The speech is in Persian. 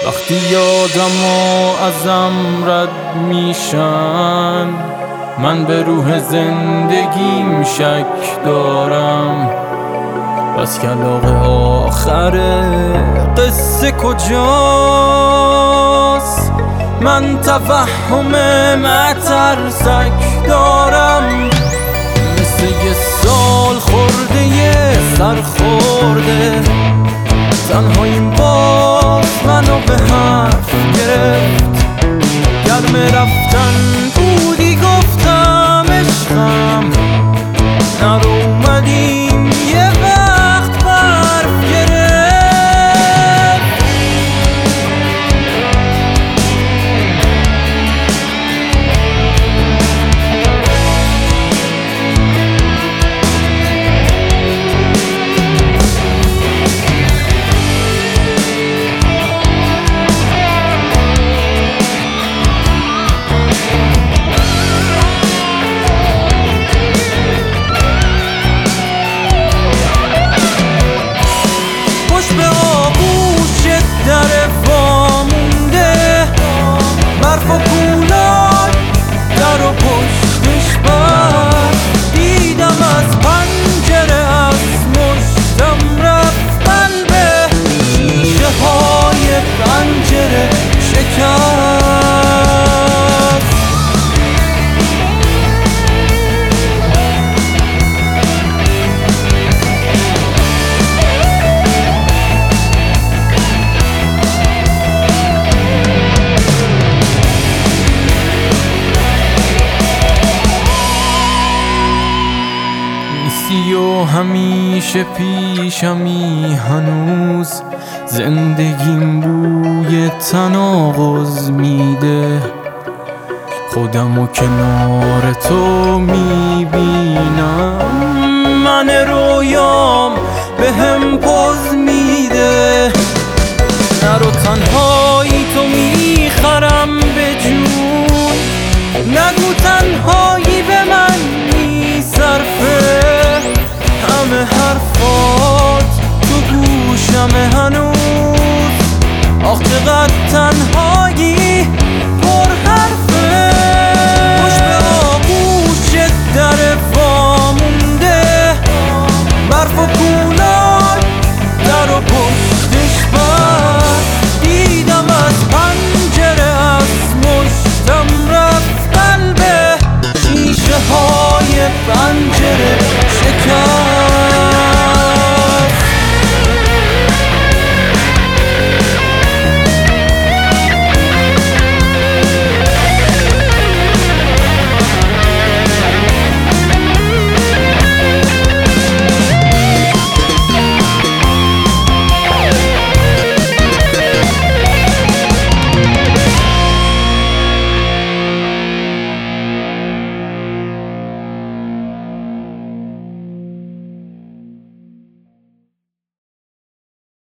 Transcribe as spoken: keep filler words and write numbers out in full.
وقتی یادم و ازم رد میشن، من به روح زندگیم شک دارم. بس کلاغ آخر قصه کجاست؟ من توهم مترسک دارم، مثل یه سال خورده یه سر خورده. تنهاییم باز منو به حرف گرفت. گرم رفتن بودی گفتم عشقم، نرو اومدیم یه وقت برف گرفت. به آغوش در وامونده، برف و کولای در و پشتش بر. دیدم از پنجره از مشتم رفت قلبه، شیشه های پنجره شکست. و همیشه پیشمی هنوز، زندگیم بوی تناقض میده. خودم و کنار تو میبینم، من رویام به هم پوز میده. نرو تنهایی تو میخرم به جون، نگو تنهایی به من میصرفه. همه حرفات تو گوشم هنوز، آخ چقدر تنها